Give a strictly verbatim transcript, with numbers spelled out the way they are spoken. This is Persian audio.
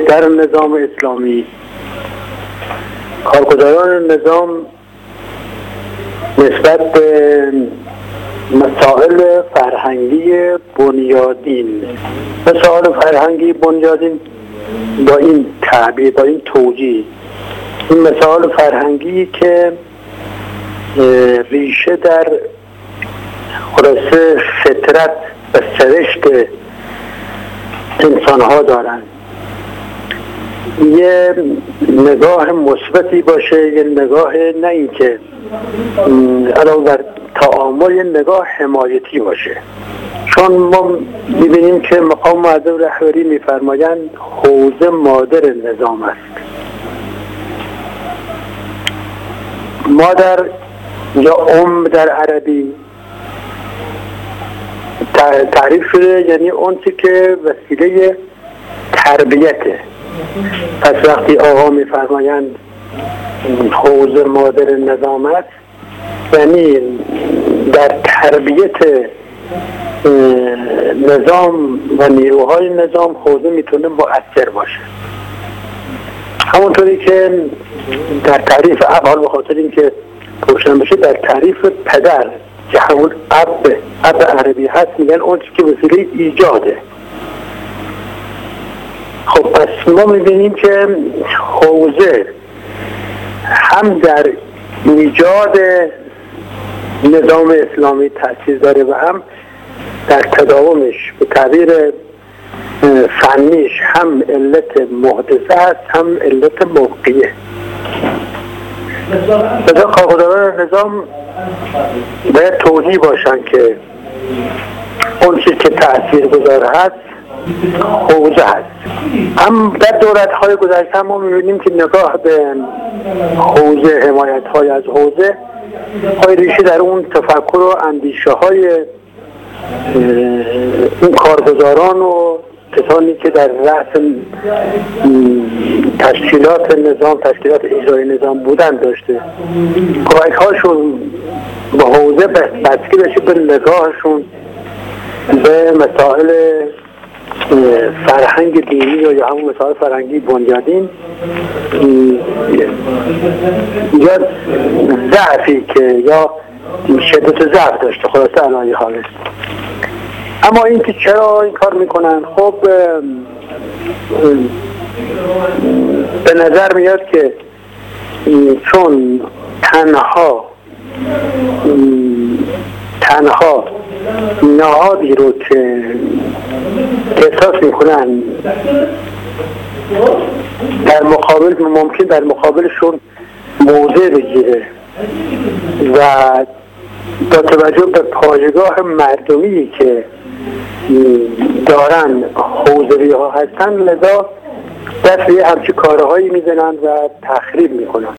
در نظام اسلامی کارگزاران نظام نسبت به مسائل فرهنگی بنیادین مسائل فرهنگی بنیادین با این تعبیر، با این توجیه، این مسائل فرهنگی که ریشه در خلاصه فطرت و سرشت انسان ها دارند، یه نگاه مثبتی باشه، یه نگاه نه این که علاوه بر تعامل، یه نگاه حمایتی باشه. چون ما میبینیم که مقام معظم رهبری میفرمایند حوزه مادر نظام است. مادر یا ام در عربی تعریف شده یعنی اون چی که وسیله تربیته. پس وقتی آقا میفرمایند حوزه مادر نظام است، یعنی در تربیت نظام و نیروهای نظام حوزه میتونه مؤثر باشه. همونطوری که در تعریف اب، حال به خاطر اینکه روشن بشه، در تعریف پدر که همون اب اب عربی هست میگن اون که وسیله ایجاده. خب پس ما میبینیم که حوزه هم در ایجاد نظام اسلامی تأثیر داره و هم در تداومش، به تعبیر فنیش هم علت محدثه است هم علت موقعیه. لذا کارگزاران نظام باید توجیه باشن که اون چیز که تأثیر گذار هست حوزه هست. هم در دولت‌های گذشته ما می‌بینیم که نگاه به حوزه، حمایت‌های از حوزه های ریشه در اون تفکر و اندیشه های این کارگزاران و کسانی که در رأس تشکیلات نظام، تشکیلات اجرایی نظام بودن داشته. کمک هاشون به حوزه بستگی داشته به نگاهشون به مسائل فرهنگ دینی یا همون مسائل فرهنگی بنیادین یا ضعفی که یا شدت ضعف داشته، خلاصه علایه حالش. اما این که چرا این کار میکنن، خب به نظر میاد که چون تنها تنها نهادی رو که احساس میکنن در مقابل ممکن در مقابلشون موضع بگیره و با توجه به پایگاه مردمی که دارن حوزوی ها هستن، لذا دست به همچی کارهایی میزنن و تخریب میکنن.